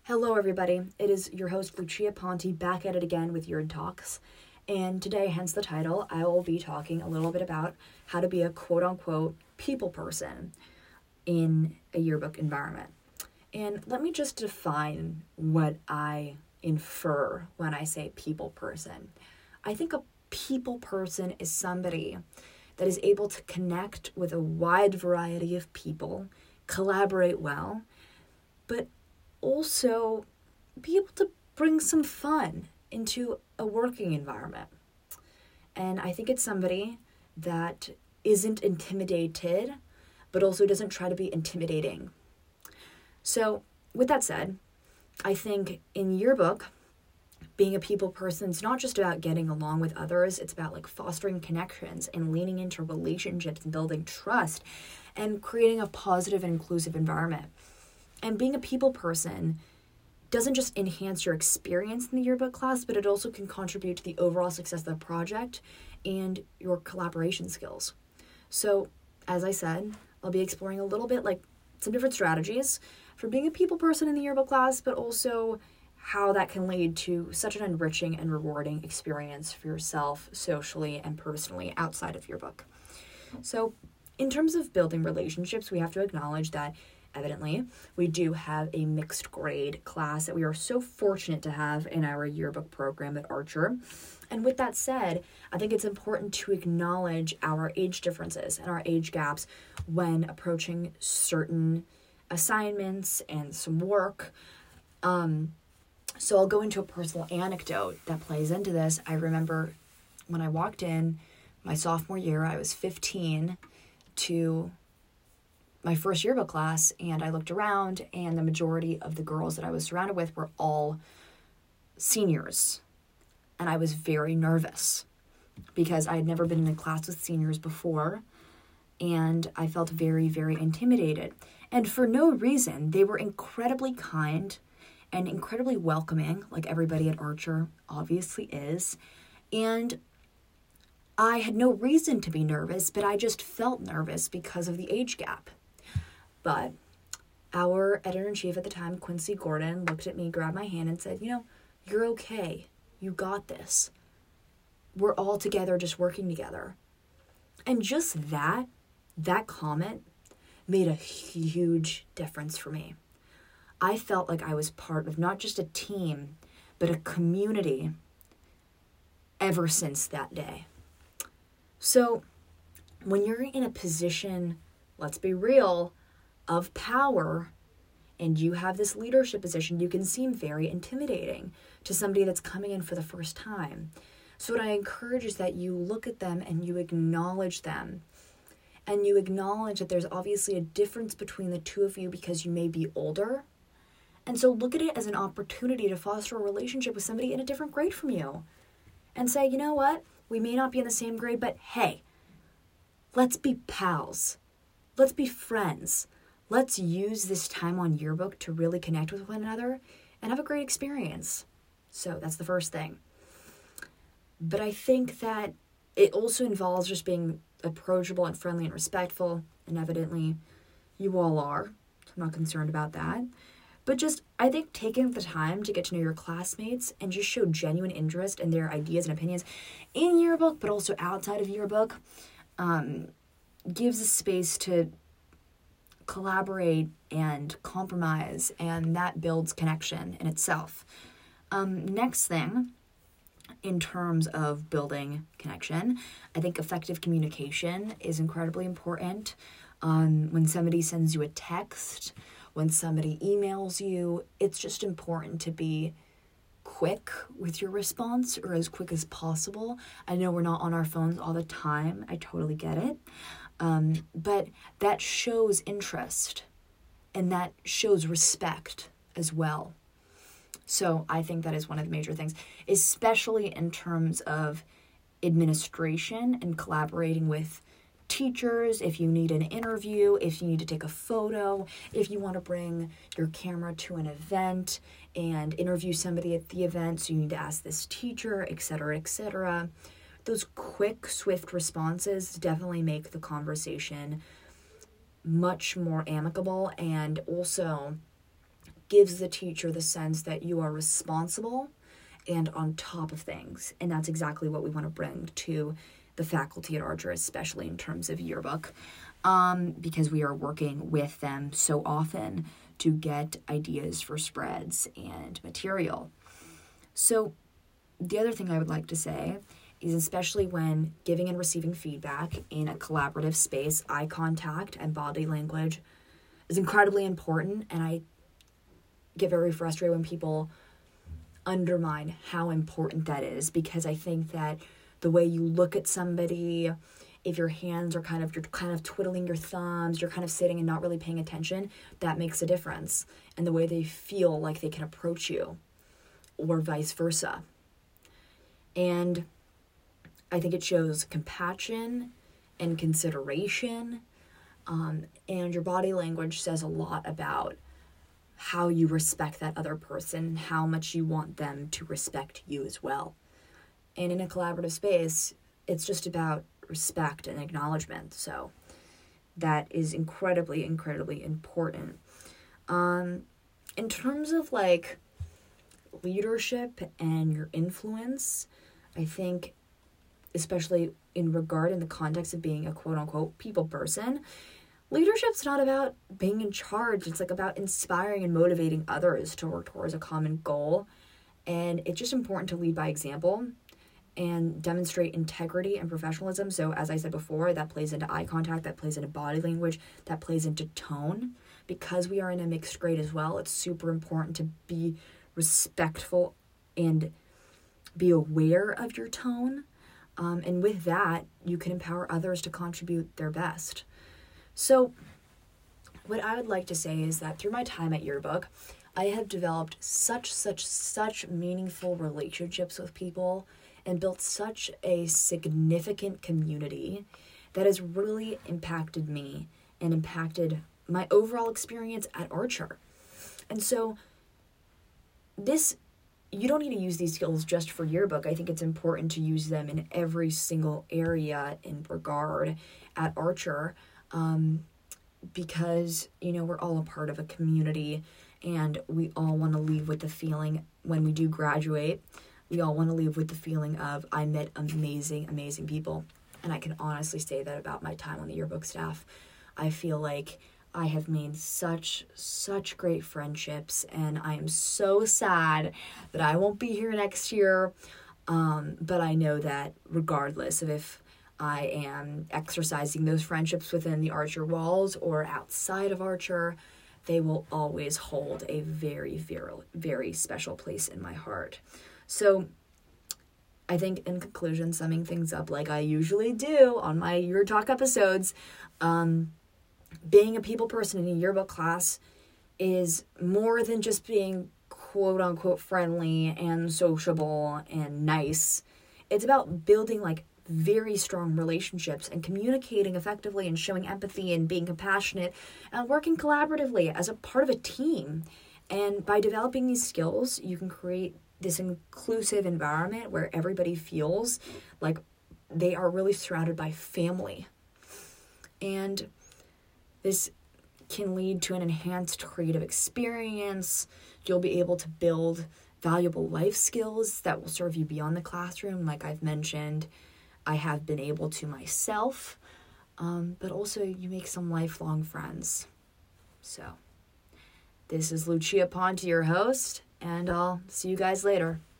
Hello, everybody. It is your host, Lucia Ponte, back at it again with Yearn Talks. And today, hence the title, I will be talking a little bit about how to be a quote-unquote people person in a yearbook environment. And let me just define what I infer when I say people person. I think a people person is somebody that is able to connect with a wide variety of people, collaborate well, but also be able to bring some fun into a working environment. And I think it's somebody that isn't intimidated, but also doesn't try to be intimidating. So with that said, I think in yearbook, being a people person is not just about getting along with others. It's about fostering connections and leaning into relationships and building trust and creating a positive and inclusive environment. And being a people person doesn't just enhance your experience in the yearbook class, but it also can contribute to the overall success of the project and your collaboration skills. So, as I said, I'll be exploring a little bit some different strategies for being a people person in the yearbook class, but also how that can lead to such an enriching and rewarding experience for yourself socially and personally outside of yearbook. So, in terms of building relationships, we have to acknowledge that evidently, we do have a mixed grade class that we are so fortunate to have in our yearbook program at Archer. And with that said, I think it's important to acknowledge our age differences and our age gaps when approaching certain assignments and some work. So I'll go into a personal anecdote that plays into this. I remember when I walked in my sophomore year, I was 15 to my first yearbook class, and I looked around, and the majority of the girls that I was surrounded with were all seniors. And I was very nervous because I had never been in a class with seniors before, and I felt very, very intimidated. And for no reason, they were incredibly kind and incredibly welcoming, like everybody at Archer obviously is. And I had no reason to be nervous, but I just felt nervous because of the age gap. But our editor-in-chief at the time, Quincy Gordon, looked at me, grabbed my hand, and said, you're okay. You got this. We're all together, just working together. And just that comment made a huge difference for me. I felt like I was part of not just a team, but a community ever since that day. So when you're in a position, let's be real, of power, and you have this leadership position, you can seem very intimidating to somebody that's coming in for the first time. So what I encourage is that you look at them and you acknowledge them. And you acknowledge that there's obviously a difference between the two of you because you may be older. And so look at it as an opportunity to foster a relationship with somebody in a different grade from you. And say, you know what? We may not be in the same grade, but hey, let's be pals. Let's be friends. Let's use this time on yearbook to really connect with one another and have a great experience. So that's the first thing. But I think that it also involves just being approachable and friendly and respectful. And evidently, you all are. So I'm not concerned about that. But just, I think taking the time to get to know your classmates and just show genuine interest in their ideas and opinions in yearbook, but also outside of yearbook, gives a space to collaborate and compromise, and that builds connection in itself. Next thing, in terms of building connection, I think effective communication is incredibly important. When somebody sends you a text, when somebody emails you, it's just important to be quick with your response, or as quick as possible. I know we're not on our phones all the time. I totally get it. But that shows interest, and that shows respect as well. So I think that is one of the major things, especially in terms of administration and collaborating with teachers. If you need an interview, if you need to take a photo, if you want to bring your camera to an event and interview somebody at the event, so you need to ask this teacher, etc., etc. Those quick, swift responses definitely make the conversation much more amicable and also gives the teacher the sense that you are responsible and on top of things. And that's exactly what we want to bring to the faculty at Archer, especially in terms of yearbook, because we are working with them so often to get ideas for spreads and material. So the other thing I would like to say is, especially when giving and receiving feedback in a collaborative space, eye contact and body language is incredibly important, and I get very frustrated when people undermine how important that is, because I think that the way you look at somebody, if your hands are you're kind of twiddling your thumbs, you're kind of sitting and not really paying attention, that makes a difference. And the way they feel like they can approach you, or vice versa. And I think it shows compassion and consideration, and your body language says a lot about how you respect that other person, how much you want them to respect you as well. And in a collaborative space, it's just about respect and acknowledgement. So that is incredibly, incredibly important. In terms of like leadership and your influence, I think, especially in the context of being a quote-unquote people person, leadership's not about being in charge. It's like about inspiring and motivating others to work towards a common goal. And it's just important to lead by example and demonstrate integrity and professionalism. So as I said before, that plays into eye contact, that plays into body language, that plays into tone. Because we are in a mixed grade as well, it's super important to be respectful and be aware of your tone. And with that, you can empower others to contribute their best. So what I would like to say is that through my time at Yearbook, I have developed such meaningful relationships with people and built such a significant community that has really impacted me and impacted my overall experience at Archer. And so you don't need to use these skills just for Yearbook. I think it's important to use them in every single area in regard at Archer, because, we're all a part of a community, and we all want to leave with the feeling when we do graduate, we all want to leave with the feeling of, I met amazing, amazing people. And I can honestly say that about my time on the Yearbook staff. I feel like I have made such great friendships, and I am so sad that I won't be here next year. But I know that regardless of if I am exercising those friendships within the Archer walls or outside of Archer, they will always hold a very, very, very special place in my heart. So I think in conclusion, summing things up like I usually do on my Year Talk episodes, being a people person in a yearbook class is more than just being quote-unquote friendly and sociable and nice. It's about building very strong relationships and communicating effectively and showing empathy and being compassionate and working collaboratively as a part of a team. And by developing these skills, you can create this inclusive environment where everybody feels like they are really surrounded by family. And this can lead to an enhanced creative experience. You'll be able to build valuable life skills that will serve you beyond the classroom. Like I've mentioned, I have been able to myself, but also you make some lifelong friends. So this is Lucia Ponte, your host, and I'll see you guys later.